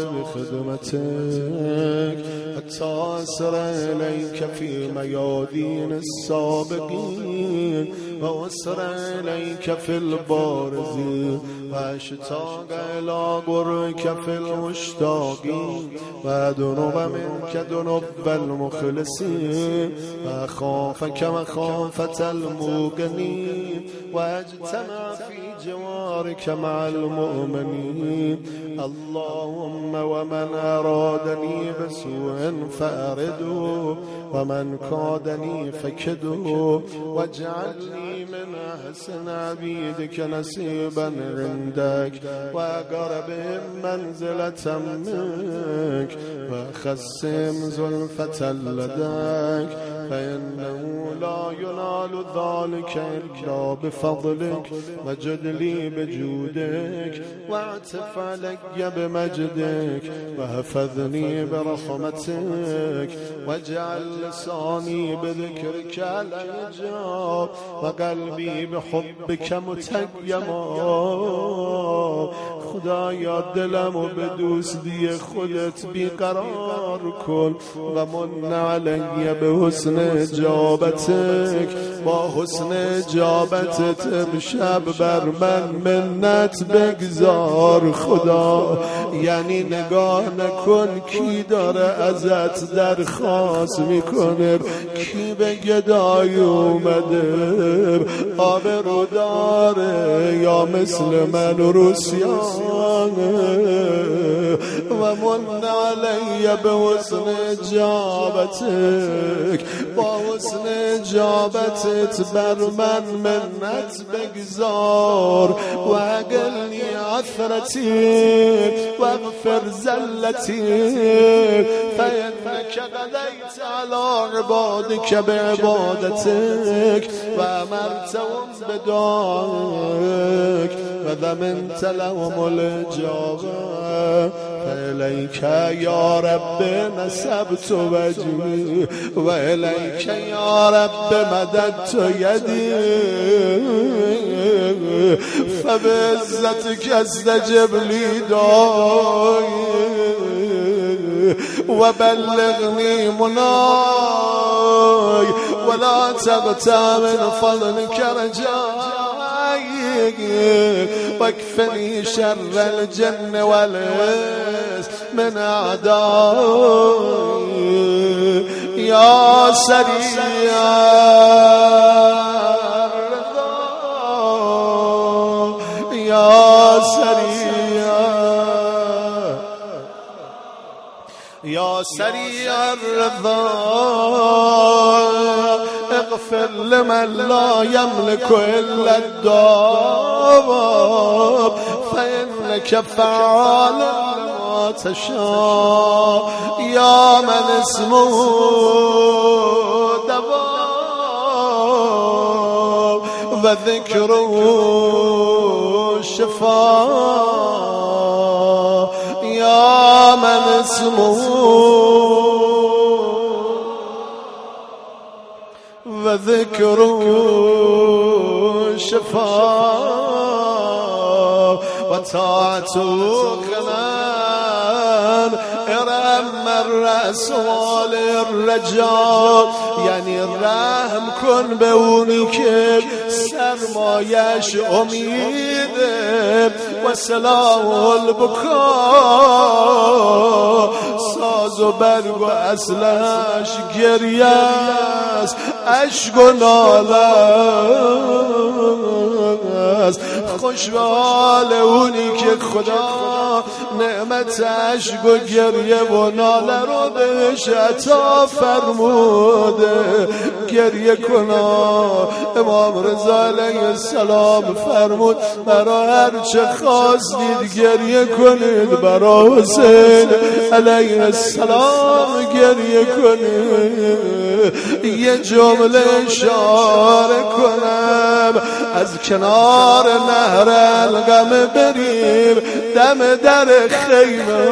بخدمتک حتی اسر الیک فی میادین السابقین و اسر الیک فی البارزین و اشتاق الی قرک فی المشتاقین و دنوب منک دنوب المخلصین و خافک مخافت الموقنین و اجتمع فی جوارک مع المؤمنین. اللهم و من ارادنی بسوء فأردو و من کادنی فکدو واجعلنی من احسن عبیدک نصیبا عندک و اقربهم منزلة منك وخسم زلفة لديك فإنه لا ينال ذلك إلا بفضلك وجد لي بجودك واعتف علي بمجدك وحفظني برحمتك واجعل لساني بذكرك الأجاب وقلبي بحبك متيما. خدایا دلم و به دوستی خودت بیقرار کن و من علی به حسن اجابتک، با حسن اجابتت امشب بر من منت بگذار خدا. یعنی نگاه نکن کی داره ازت درخواست میکنه، کی به گدای اومده آبرو داره یا مثل من و روسیان و من علی به حسن اجابتک، با حسن اجابتت بر من منت بگذار و اقلنی عثرتی و اغفر زلتی فإنك قضیت علی عبادک بعبادتک و امرتهم بدعائک و ضمنت لهم الإجابة فإليك يا رب نسبت وجهي وإليك يا رب مددت يدي فبعزتك استجب لي دعائي وبلغني مناي ولا تغتى من فضلك رجائي واكفني شر الجن والإنس من أعدائي يا سريع یا سریع یا سریع الرضا اغفر لمن لا يملك الا الدواب فانك فعال لما تشاء یا من اسمه دواب و ذکره شفاء یا من اسمه و ذکره شفاء و طاعته غنان ارم الرسول الرجاء یعنی رحم کن به اونی که سرمایش امیده و سلام البکا ساز و برگ و اصلش گریه است اشک و ناله است خوش به حال اونی که خدا نعمت اشک و گریه و ناله رو بهش عطا فرموده گریه کنا امام رضا علیه السلام فرمود برای هر چه خواستید گریه کنید برای حسین علیه السلام گریه کنید یه جمله اشاره کنم از کنار نهر القم بریم دم در خیمه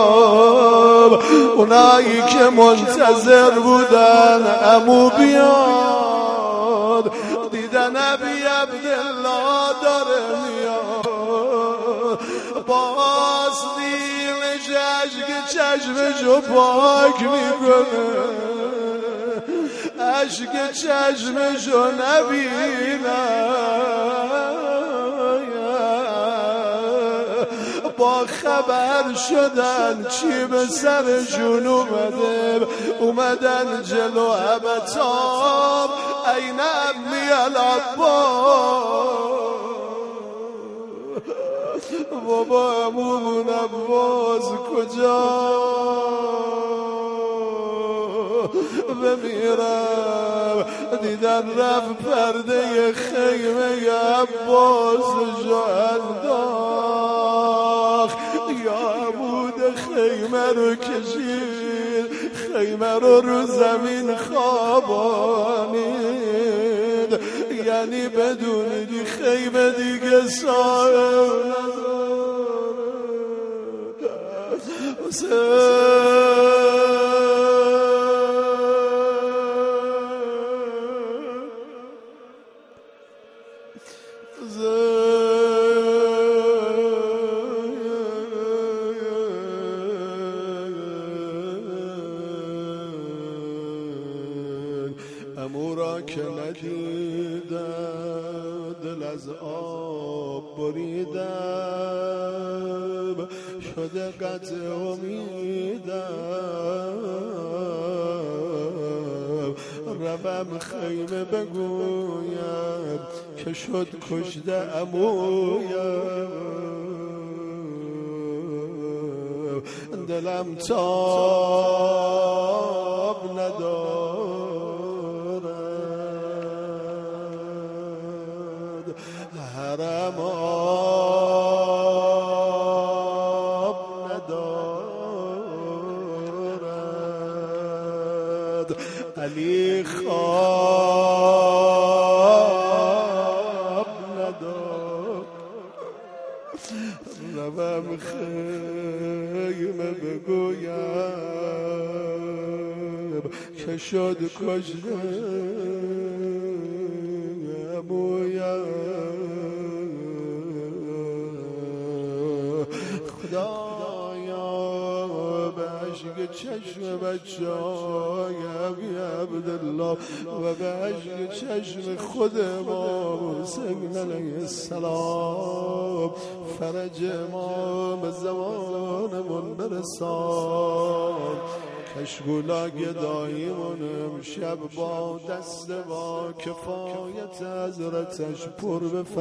اونایی که منتظر بودن عمو بیاد دیدن ابی عبدالله داره میاد باز دیلش عشق چشمشو پاک میکنه عشق چشمشو نبینه با خبر شدن چی به سرشون اومده اومدن جلو ابتاب این امی العباس بابا امون عباس کجا بمیرم دیدن رفت پرده خیمه عباس جو انداخت یا عمود خیمه رو کشید خیمه رو رو زمین خوابانید یعنی بدونید خیمه دیگه صاحب امورا که ندیدم دل از آب بریدم شده قطع امیدم روم خیمه بگویم که شد کشته عمویم دلم تاب ندارد حرم آب ندارد علی خواب ندارد روم خیمه بگویم که شد کشته عمویم خدایا به عشق چشم بچه های ابی عبدالله و به عشق چشم خود امام حسین علیه السلام فرج امام زمانمون برسان کشگولا گداییمون امشب با دست با کفایت حضرتش پر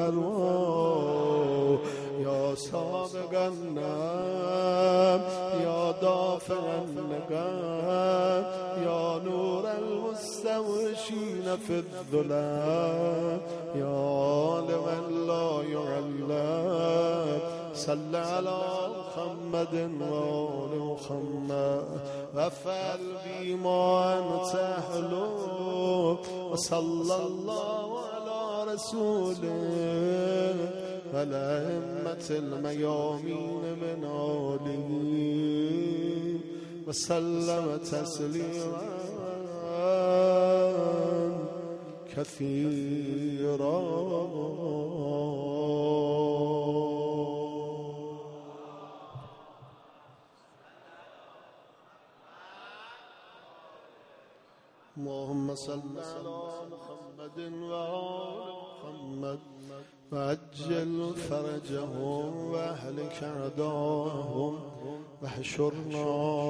بفرما. یا سابقا نم یا دافعا نقم یا نور المستوشین فی الظلم یا لمن لا يعلم صل على محمد وآل محمد وفعل بما أنت أهله وصلى الله على رسوله والأئمة الميامين من آله وسلم تسليما كثيرا. اللهم صل على محمد وآل محمد وعجل فرجهم واهلك أعداءهم واحشرنا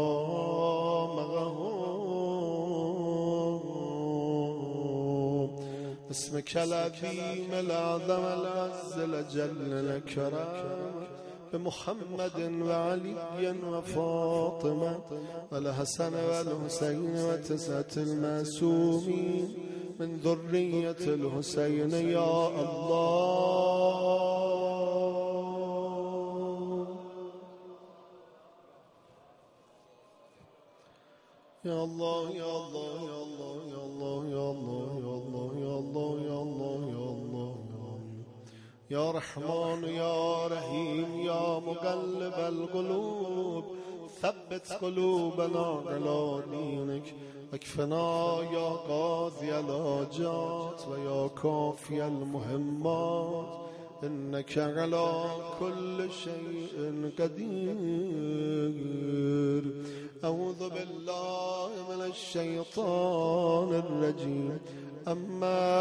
معهم اسمك العظيم الأعظم العز الأجل الأكرم بمحمد وعلي وفاطمة والحسن والحسين وتسعة المعصومين من ذرية الحسين يا الله. يا الله يا الله يا الله يا الله يا الله يا الله يا الله يا الله يا الله يا رحمن يا رحيم يا مقلب القلوب ثبت قلوبنا على دينك واكفنا يا قاضي الحاجات ويا كافي المهمات إنك على كل شيء قدير. أعوذ بالله من الشيطان الرجيم. أما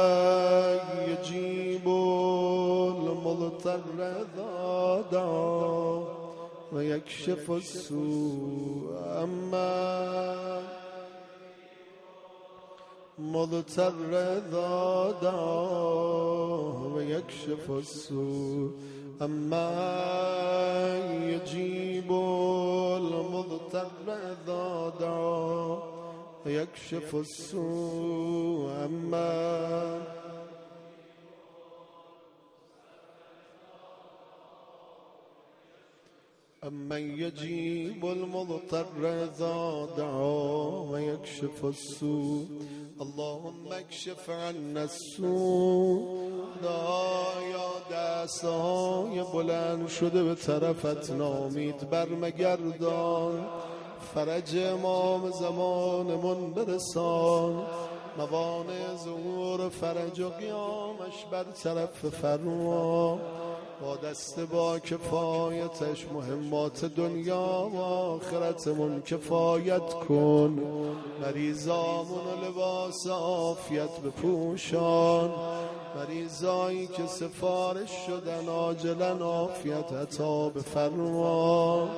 يجيب المضطر إذا دعا ويكشف السوء أما مضطر إذا دعا ويكشف السوء أما يجيب المضطر إذا دعا ويكشف السوء أما أمن يجيب المضطر إذا دعا ويكشف السوء. اللهم اكشف عنا السوء. خدایا دستهای بلند شده به طرفت نامید برمگردان، فرج امام زمانمون برسان، موانع ظهور فرج و قیامش برطرف فرما، با دست با کفایتش مهمات دنیا و آخرتمون کفایت کن، مریضامون لباس عافیت بپوشان، مریضایی که سفارش شدن عاجلا عافیت عطا بفرما.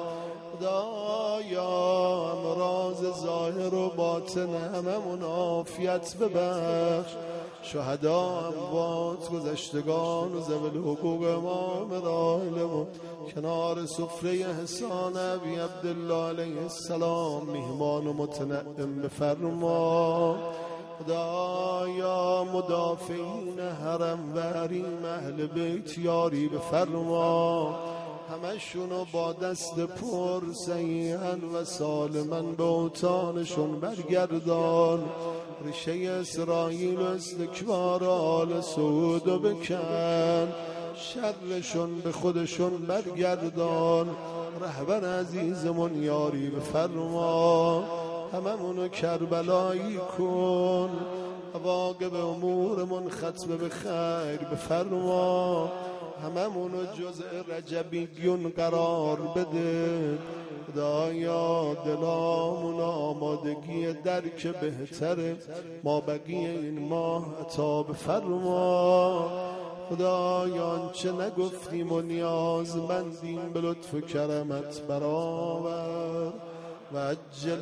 خدایا امراض ظاهر و باطن هممون عافیت ببخش، شهدا اموات گذشتگان و ذوی الحقوق امام راحلمون کنار سفره احسان ابی عبدالله علیه السلام میهمان و متنعم بفرما. خدایا مدافعین حرم و حریم اهل بیت یاری بفرما، همشونو با دست پر صحیحاً و سالماً به اوطانشون برگردان، ریشه اسرائیل و استکبار آل سعودو بکن، شرشون به خودشون برگردان، رهبر عزیزمون یاری بفرما، هممونو کربلایی کن، عواقب امورمون ختم به خیر بفرما، هممونو جزء رجبیون قرار بده. خدایا دلامون آمادگی درک بهتره ما بقیه این ماه عطا بفرما. خدایا آنچه نگفتیم و نیازمندیم به لطف و کرمت برآور. و عجل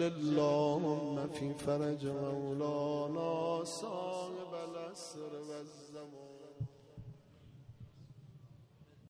اللهم فی فرج مولانا صاحب العصر و الزمان.